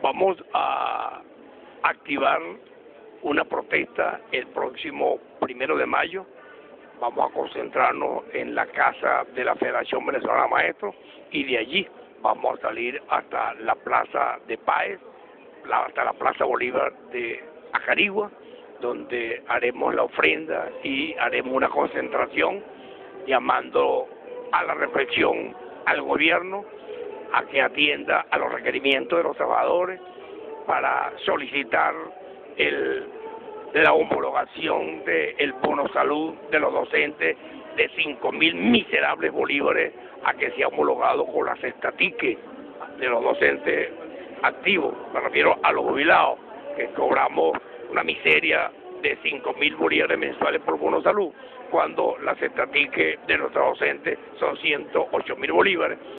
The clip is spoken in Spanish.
Vamos a activar una protesta el próximo 1 de mayo. Vamos a concentrarnos en la casa de la Federación Venezolana de Maestros y de allí vamos a salir hasta la Plaza de Páez, hasta la Plaza Bolívar de Acarigua, donde haremos la ofrenda y haremos una concentración llamando a la reflexión al gobierno, a que atienda a los requerimientos de los trabajadores para solicitar la homologación del bono salud de los docentes de 5.000 miserables bolívares a que sea homologado con las estatiques de los docentes activos. Me refiero a los jubilados, que cobramos una miseria de 5.000 bolívares mensuales por bono salud, cuando las estatiques de nuestros docentes son 108.000 bolívares.